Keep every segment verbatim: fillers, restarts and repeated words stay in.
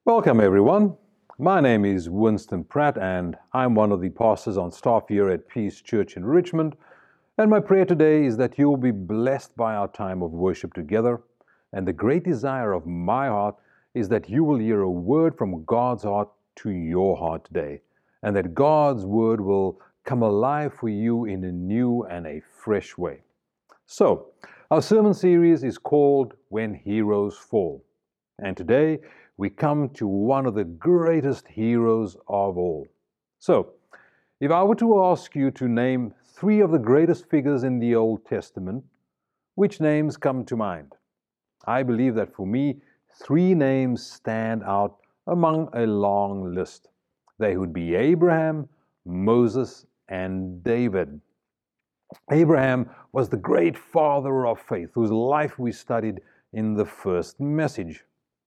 Welcome, everyone. My name is Winston Pratt, and I'm one of the pastors on staff here at Peace Church in Richmond. And my prayer today is that you will be blessed by our time of worship together. And the great desire of my heart is that you will hear a word from God's heart to your heart today, and that God's word will come alive for you in a new and a fresh way. So, our sermon series is called When Heroes Fall. And today, we come to one of the greatest heroes of all. So, if I were to ask you to name three of the greatest figures in the Old Testament, which names come to mind? I believe that for me, three names stand out among a long list. They would be Abraham, Moses, and David. Abraham was the great father of faith, whose life we studied in the first message.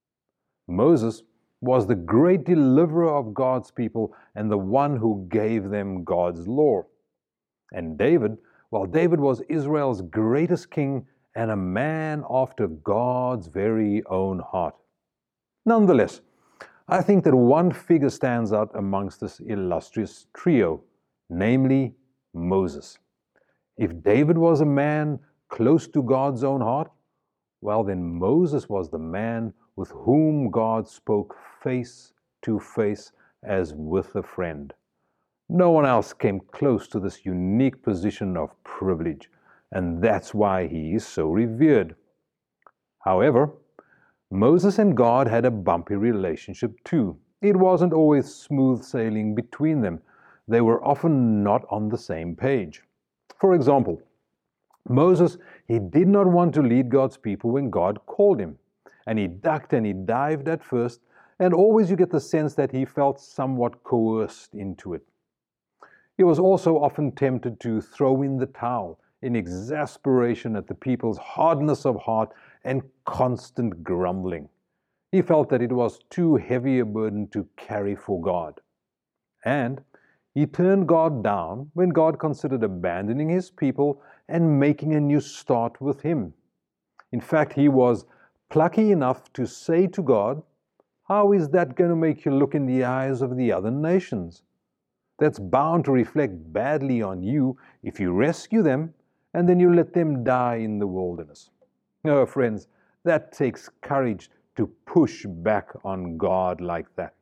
Moses was the great deliverer of God's people and the one who gave them God's law. And David, well, David was Israel's greatest king and a man after God's very own heart. Nonetheless, I think that one figure stands out amongst this illustrious trio, namely Moses. If David was a man close to God's own heart, well, then Moses was the man with whom God spoke face to face as with a friend. No one else came close to this unique position of privilege, and that's why he is so revered. However, Moses and God had a bumpy relationship too. It wasn't always smooth sailing between them. They were often not on the same page. For example, Moses, he did not want to lead God's people when God called him. And he ducked and he dived at first, and always you get the sense that he felt somewhat coerced into it. He was also often tempted to throw in the towel in exasperation at the people's hardness of heart and constant grumbling. He felt that it was too heavy a burden to carry for God. And he turned God down when God considered abandoning his people and making a new start with him. In fact, he was plucky enough to say to God, "How is that going to make you look in the eyes of the other nations? That's bound to reflect badly on you if you rescue them and then you let them die in the wilderness." Oh, friends, that takes courage to push back on God like that.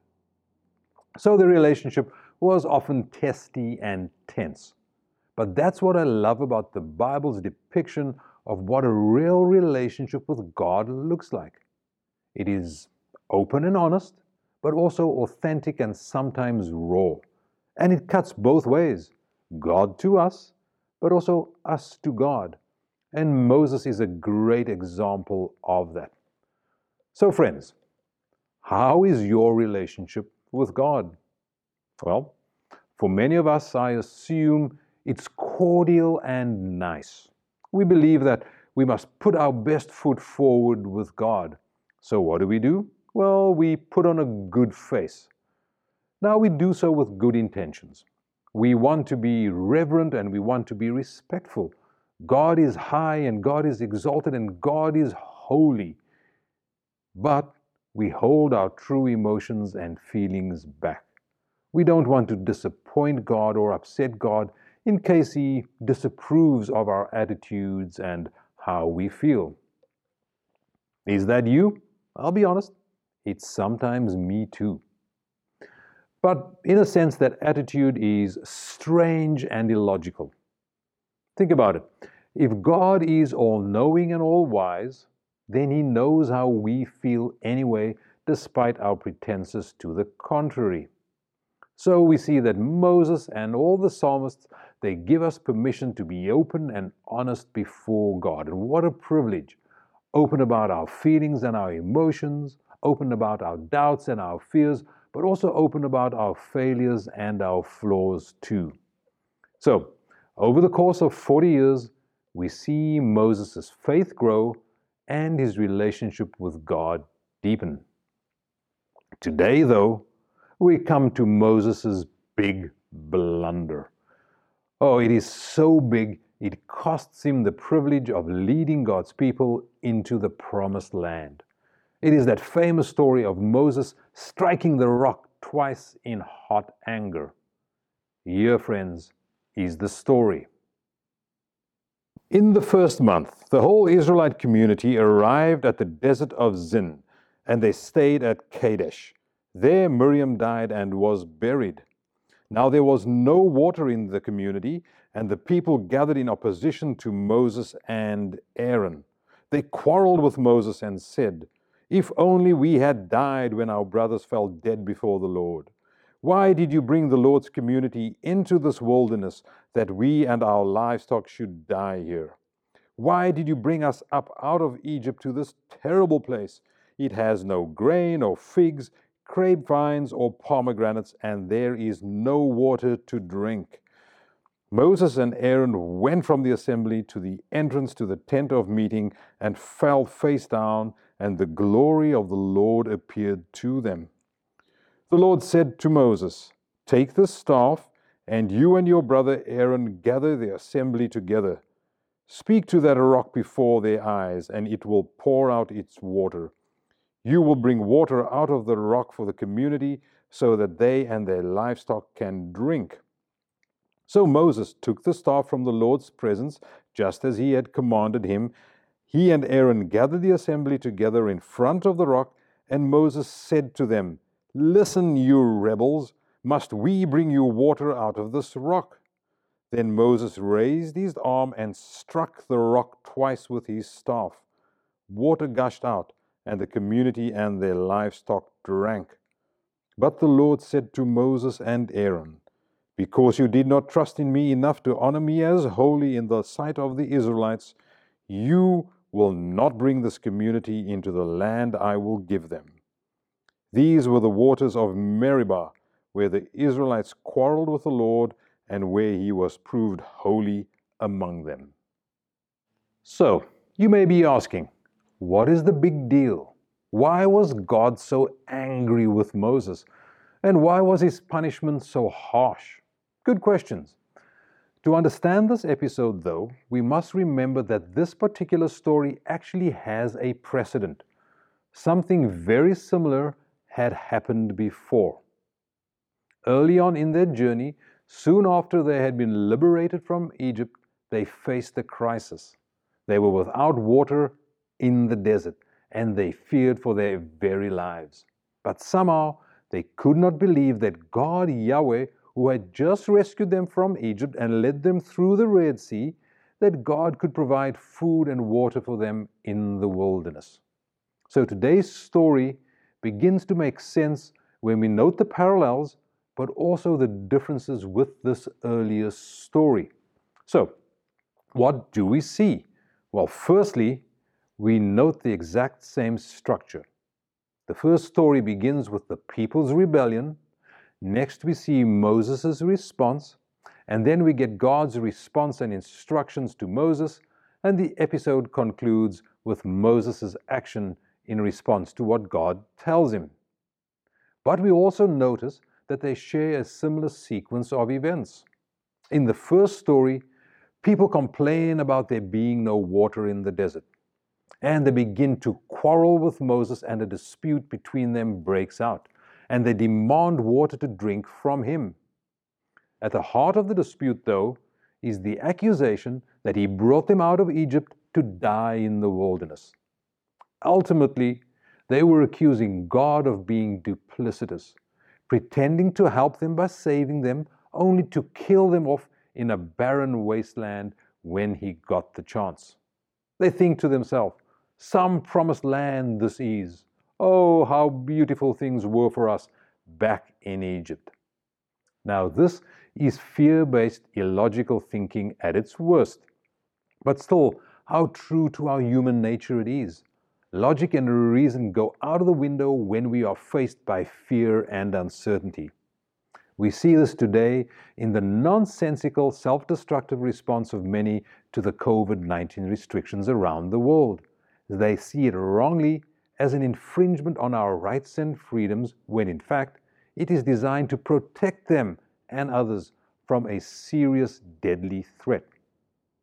So the relationship was often testy and tense. But that's what I love about the Bible's depiction of what a real relationship with God looks like. It is open and honest, but also authentic and sometimes raw. And it cuts both ways, God to us, but also us to God. And Moses is a great example of that. So friends, how is your relationship with God? Well, for many of us, I assume it's cordial and nice. We believe that we must put our best foot forward with God. So what do we do? Well, we put on a good face. Now we do so with good intentions. We want to be reverent and we want to be respectful. God is high and God is exalted and God is holy. But we hold our true emotions and feelings back. We don't want to disappoint God or upset God in case He disapproves of our attitudes and how we feel. Is that you? I'll be honest, it's sometimes me too. But in a sense, that attitude is strange and illogical. Think about it. If God is all-knowing and all-wise, then He knows how we feel anyway, despite our pretenses to the contrary. So we see that Moses and all the psalmists, they give us permission to be open and honest before God. And what a privilege. Open about our feelings and our emotions, open about our doubts and our fears, but also open about our failures and our flaws too. So, over the course of forty years, we see Moses' faith grow and his relationship with God deepen. Today, though, we come to Moses' big blunder. Oh, it is so big, it costs him the privilege of leading God's people into the promised land. It is that famous story of Moses striking the rock twice in hot anger. Here, friends, is the story. In the first month, the whole Israelite community arrived at the desert of Zin, and they stayed at Kadesh. There Miriam died and was buried. Now there was no water in the community, and the people gathered in opposition to Moses and Aaron. They quarreled with Moses and said, "If only we had died when our brothers fell dead before the Lord. Why did you bring the Lord's community into this wilderness that we and our livestock should die here? Why did you bring us up out of Egypt to this terrible place? It has no grain or figs, grapevines or pomegranates, and there is no water to drink." Moses and Aaron went from the assembly to the entrance to the tent of meeting and fell face down, and the glory of the Lord appeared to them. The Lord said to Moses, "Take the staff, and you and your brother Aaron gather the assembly together. Speak to that rock before their eyes, and it will pour out its water. You will bring water out of the rock for the community, so that they and their livestock can drink." So Moses took the staff from the Lord's presence, just as he had commanded him. He and Aaron gathered the assembly together in front of the rock, and Moses said to them, "Listen, you rebels, must we bring you water out of this rock?" Then Moses raised his arm and struck the rock twice with his staff. Water gushed out, and the community and their livestock drank. But the Lord said to Moses and Aaron, "Because you did not trust in me enough to honor me as holy in the sight of the Israelites, you will not bring this community into the land I will give them." These were the waters of Meribah, where the Israelites quarreled with the Lord and where he was proved holy among them. So, you may be asking, what is the big deal? Why was God so angry with Moses? And why was his punishment so harsh? Good questions. To understand this episode, though, we must remember that this particular story actually has a precedent. Something very similar had happened before. Early on in their journey, soon after they had been liberated from Egypt, they faced a crisis. They were without water in the desert, and they feared for their very lives. But somehow, they could not believe that God, Yahweh, who had just rescued them from Egypt and led them through the Red Sea, that God could provide food and water for them in the wilderness. So today's story begins to make sense when we note the parallels, but also the differences with this earlier story. So, what do we see? Well, firstly, we note the exact same structure. The first story begins with the people's rebellion. Next, we see Moses' response, and then we get God's response and instructions to Moses, and the episode concludes with Moses' action in response to what God tells him. But we also notice that they share a similar sequence of events. In the first story, people complain about there being no water in the desert, and they begin to quarrel with Moses, and a dispute between them breaks out, and they demand water to drink from him. At the heart of the dispute, though, is the accusation that he brought them out of Egypt to die in the wilderness. Ultimately, they were accusing God of being duplicitous, pretending to help them by saving them, only to kill them off in a barren wasteland when he got the chance. They think to themselves, "Some promised land this is. Oh, how beautiful things were for us back in Egypt." Now, this is fear-based, illogical thinking at its worst. But still, how true to our human nature it is. Logic and reason go out of the window when we are faced by fear and uncertainty. We see this today in the nonsensical, self-destructive response of many to the COVID nineteen restrictions around the world. They see it wrongly as an infringement on our rights and freedoms, when in fact, it is designed to protect them and others from a serious, deadly threat.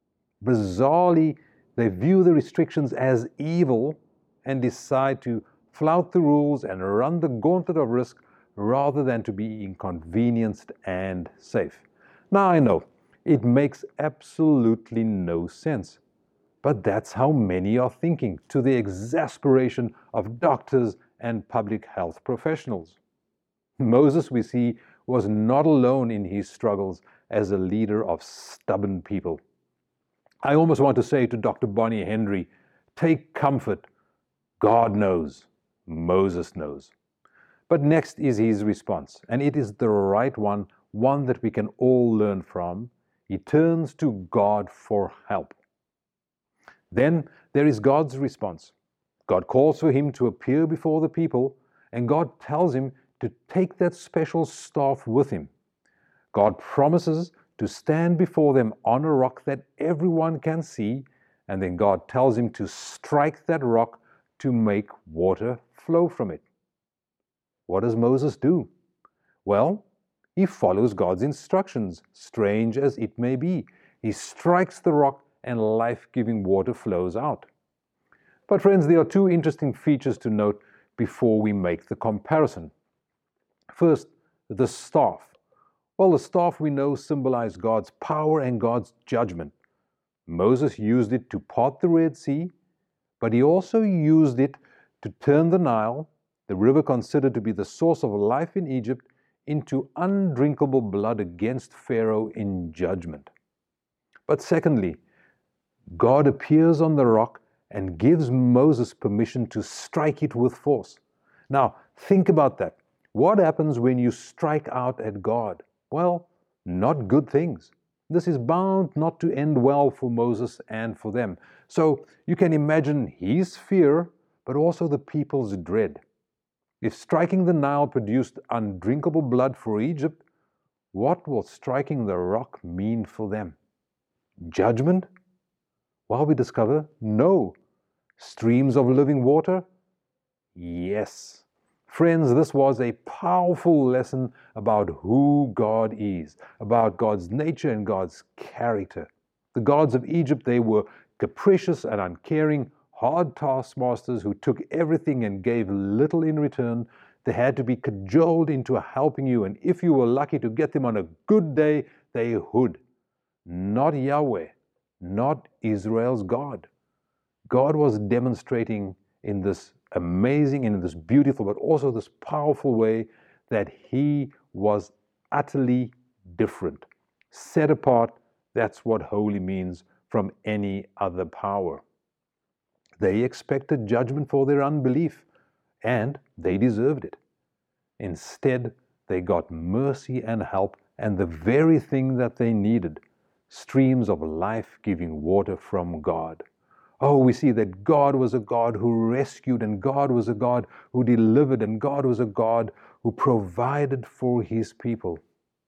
Bizarrely, they view the restrictions as evil and decide to flout the rules, and run the gauntlet of risk rather than to be inconvenienced and safe. Now I know, it makes absolutely no sense. But that's how many are thinking, to the exasperation of doctors and public health professionals. Moses, we see, was not alone in his struggles as a leader of stubborn people. I almost want to say to Doctor Bonnie Henry, take comfort. God knows. Moses knows. But next is his response, and it is the right one, one that we can all learn from. He turns to God for help. Then there is God's response. God calls for him to appear before the people, and God tells him to take that special staff with him. God promises to stand before them on a rock that everyone can see, and then God tells him to strike that rock to make water flow from it. What does Moses do? Well, he follows God's instructions, strange as it may be. He strikes the rock and life-giving water flows out. But friends, there are two interesting features to note before we make the comparison. First, the staff. Well, the staff we know symbolized God's power and God's judgment. Moses used it to part the Red Sea, but he also used it to turn the Nile, the river considered to be the source of life in Egypt, into undrinkable blood against Pharaoh in judgment. But secondly, God appears on the rock and gives Moses permission to strike it with force. Now, think about that. What happens when you strike out at God? Well, not good things. This is bound not to end well for Moses and for them. So you can imagine his fear, but also the people's dread. If striking the Nile produced undrinkable blood for Egypt, what will striking the rock mean for them? Judgment? Well, we discover no. Streams of living water? Yes. Friends, this was a powerful lesson about who God is, about God's nature and God's character. The gods of Egypt, they were capricious and uncaring, hard taskmasters who took everything and gave little in return. They had to be cajoled into helping you, and if you were lucky to get them on a good day, they would. Not Yahweh, not Israel's God. God was demonstrating in this amazing, in this beautiful, but also this powerful way that he was utterly different. Set apart, that's what holy means, from any other power. They expected judgment for their unbelief, and they deserved it. Instead, they got mercy and help, and the very thing that they needed, streams of life-giving water from God. Oh, we see that God was a God who rescued, and God was a God who delivered, and God was a God who provided for his people.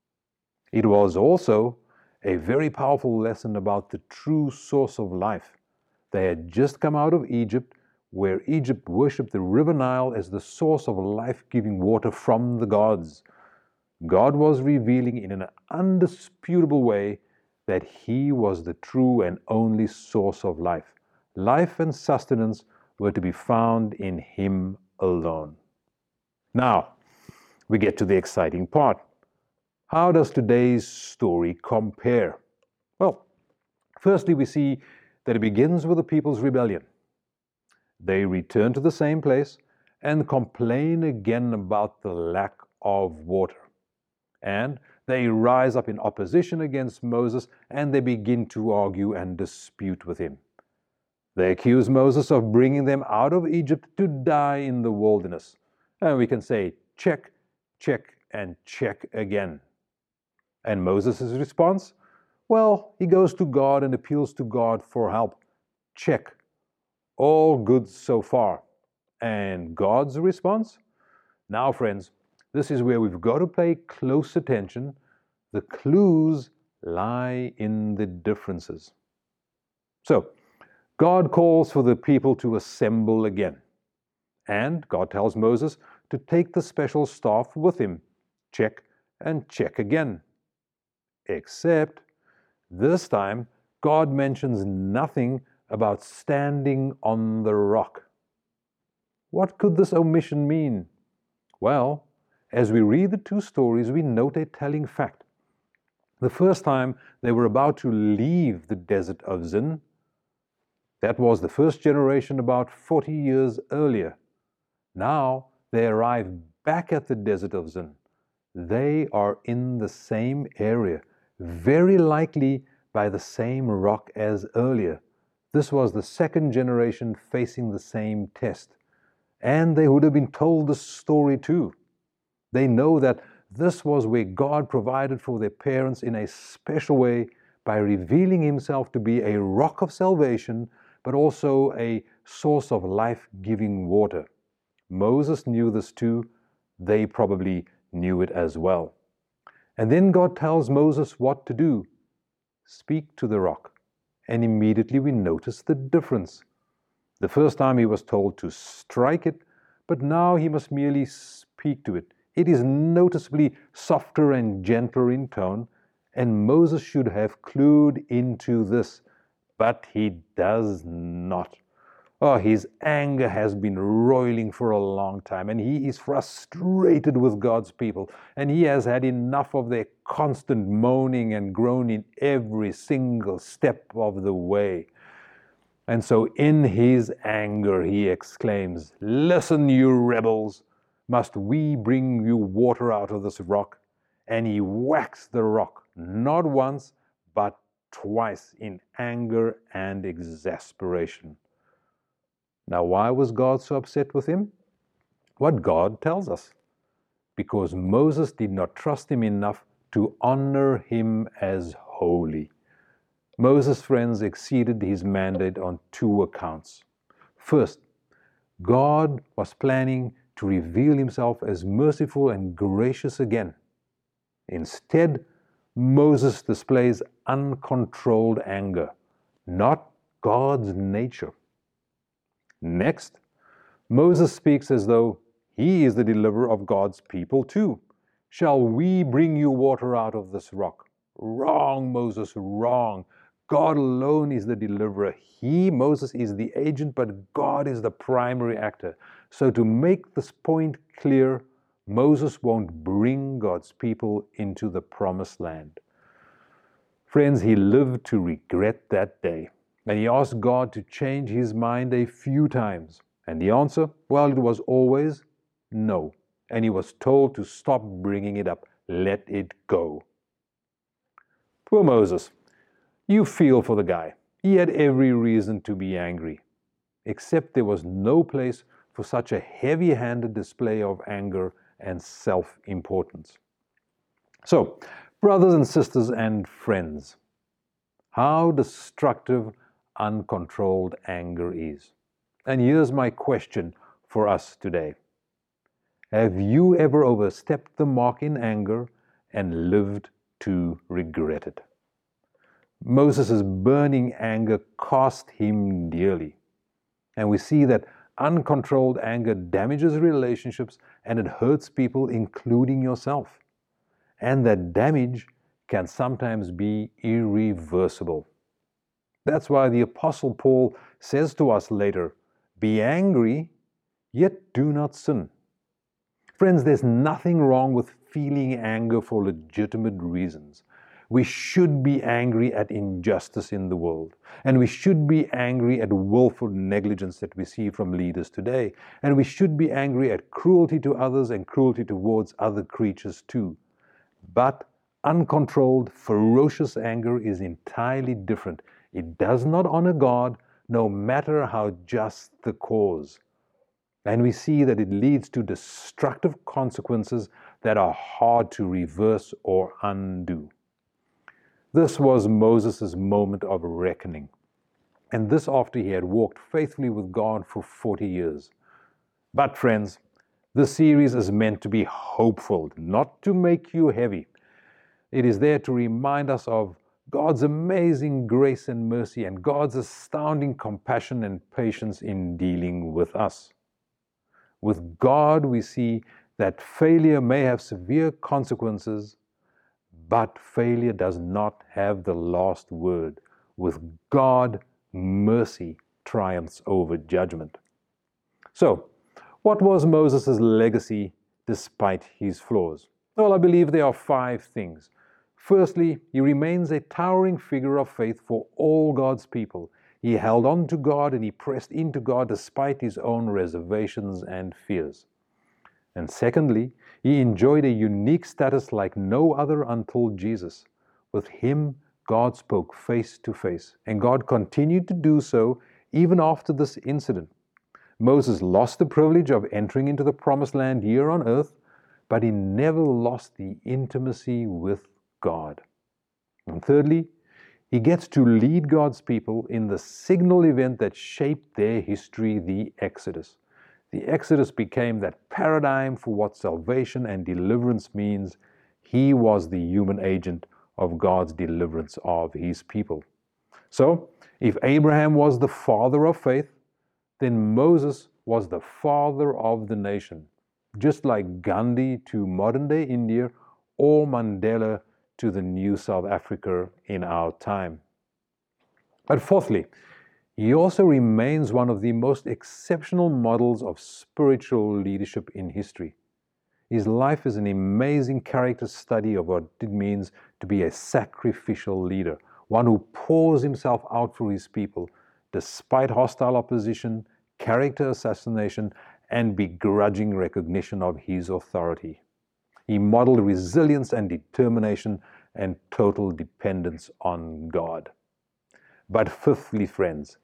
It was also a very powerful lesson about the true source of life. They had just come out of Egypt, where Egypt worshipped the river Nile as the source of life-giving water from the gods. God was revealing in an undisputable way that he was the true and only source of life. Life and sustenance were to be found in him alone. Now, we get to the exciting part. How does today's story compare? Well, firstly, we see that it begins with the people's rebellion. They return to the same place and complain again about the lack of water. And they rise up in opposition against Moses, and they begin to argue and dispute with him. They accuse Moses of bringing them out of Egypt to die in the wilderness. And we can say, check, check, and check again. And Moses' response? Well, he goes to God and appeals to God for help. Check. All good so far. And God's response? Now, friends, this is where we've got to pay close attention. The clues lie in the differences. So, God calls for the people to assemble again. And God tells Moses to take the special staff with him. Check and check again. Except, this time, God mentions nothing about standing on the rock. What could this omission mean? Well, as we read the two stories, we note a telling fact. The first time they were about to leave the desert of Zin, that was the first generation about forty years earlier. Now they arrive back at the desert of Zin. They are in the same area, very likely by the same rock as earlier. This was the second generation facing the same test. And they would have been told the story too. They know that this was where God provided for their parents in a special way by revealing himself to be a rock of salvation, but also a source of life-giving water. Moses knew this too. They probably knew it as well. And then God tells Moses what to do. Speak to the rock. And immediately we notice the difference. The first time he was told to strike it, but now he must merely speak to it. It is noticeably softer and gentler in tone, and Moses should have clued into this, but he does not. Oh, his anger has been roiling for a long time, and he is frustrated with God's people, and he has had enough of their constant moaning and groaning every single step of the way. And so in his anger he exclaims, "Listen, you rebels, must we bring you water out of this rock?" And he whacks the rock, not once, but twice, in anger and exasperation. Now, why was God so upset with him? What God tells us. Because Moses did not trust him enough to honor him as holy. Moses, friends, exceeded his mandate on two accounts. First, God was planning to reveal himself as merciful and gracious again. Instead, Moses displays uncontrolled anger, not God's nature. Next, Moses speaks as though he is the deliverer of God's people too. "Shall we bring you water out of this rock?" Wrong, Moses, wrong. God alone is the deliverer. He, Moses, is the agent, but God is the primary actor. So to make this point clear, Moses won't bring God's people into the promised land. Friends, he lived to regret that day. And he asked God to change his mind a few times. And the answer, well, it was always no. And he was told to stop bringing it up. Let it go. Poor Moses. You feel for the guy. He had every reason to be angry. Except there was no place for such a heavy-handed display of anger and self-importance. So, brothers and sisters and friends, how destructive uncontrolled anger is. And here's my question for us today. Have you ever overstepped the mark in anger and lived to regret it? Moses' burning anger cost him dearly. And we see that uncontrolled anger damages relationships and it hurts people, including yourself. And that damage can sometimes be irreversible. That's why the Apostle Paul says to us later, "Be angry, yet do not sin." Friends, there's nothing wrong with feeling anger for legitimate reasons. We should be angry at injustice in the world. And we should be angry at willful negligence that we see from leaders today. And we should be angry at cruelty to others and cruelty towards other creatures too. But uncontrolled, ferocious anger is entirely different. It does not honor God, no matter how just the cause. And we see that it leads to destructive consequences that are hard to reverse or undo. This was Moses' moment of reckoning. And this after he had walked faithfully with God for forty years. But friends, this series is meant to be hopeful, not to make you heavy. It is there to remind us of God's amazing grace and mercy and God's astounding compassion and patience in dealing with us. With God, we see that failure may have severe consequences, but failure does not have the last word. With God, mercy triumphs over judgment. So, What was Moses' legacy despite his flaws? Well, I believe there are five things. Firstly, he remains a towering figure of faith for all God's people. He held on to God and he pressed into God despite his own reservations and fears. And secondly, he enjoyed a unique status like no other until Jesus. With him, God spoke face to face, and God continued to do so even after this incident. Moses lost the privilege of entering into the promised land here on earth, but he never lost the intimacy with God. And thirdly, he gets to lead God's people in the signal event that shaped their history, the Exodus. The Exodus became that paradigm for what salvation and deliverance means. He was the human agent of God's deliverance of his people. So, if Abraham was the father of faith, then Moses was the father of the nation, just like Gandhi to modern-day India or Mandela to the new South Africa in our time. But fourthly, he also remains one of the most exceptional models of spiritual leadership in history. His life is an amazing character study of what it means to be a sacrificial leader, one who pours himself out for his people, despite hostile opposition, character assassination, and begrudging recognition of his authority. He modeled resilience and determination and total dependence on God. But fifthly, friends,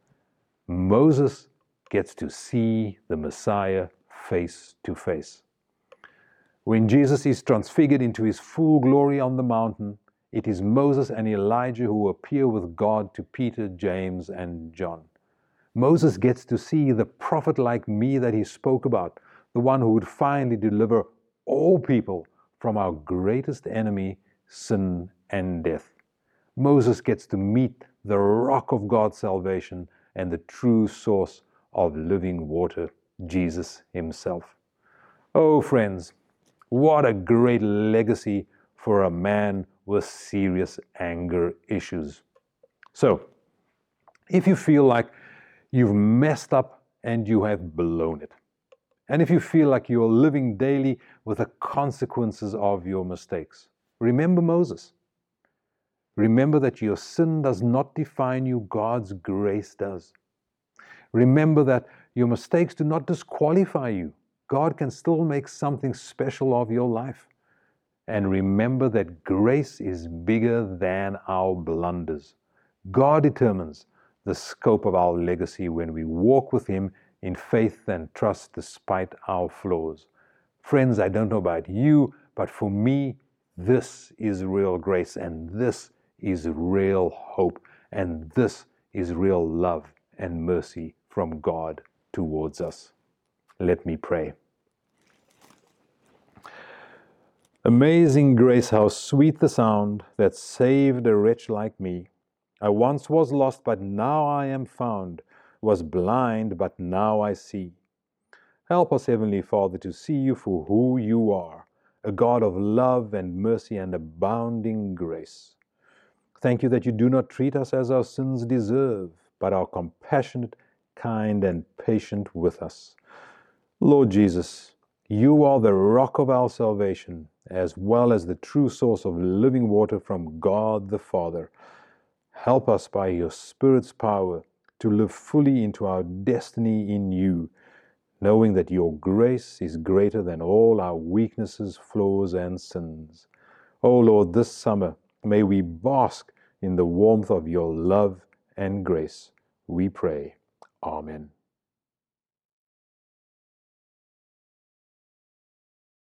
Moses gets to see the Messiah face to face. When Jesus is transfigured into his full glory on the mountain, it is Moses and Elijah who appear with God to Peter, James, and John. Moses gets to see the prophet like me that he spoke about, the one who would finally deliver all people from our greatest enemy, sin and death. Moses gets to meet the rock of God's salvation and the true source of living water, Jesus himself. Oh, friends, what a great legacy for a man with serious anger issues. So, if you feel like you've messed up and you have blown it, and if you feel like you're living daily with the consequences of your mistakes, remember Moses. Remember that your sin does not define you, God's grace does. Remember that your mistakes do not disqualify you. God can still make something special of your life. And remember that grace is bigger than our blunders. God determines the scope of our legacy when we walk with Him in faith and trust despite our flaws. Friends, I don't know about you, but for me, this is real grace, and this is real hope, and this is real love and mercy from God towards us. Let me pray. Amazing grace, how sweet the sound that saved a wretch like me. I once was lost, but now I am found, was blind, but now I see. Help us, Heavenly Father, to see you for who you are, a God of love and mercy and abounding grace. Thank you that you do not treat us as our sins deserve, but are compassionate, kind, and patient with us. Lord Jesus, you are the rock of our salvation, as well as the true source of living water from God the Father. Help us by your Spirit's power to live fully into our destiny in you, knowing that your grace is greater than all our weaknesses, flaws, and sins. Oh Lord, this summer, may we bask in the warmth of your love and grace. We pray. Amen.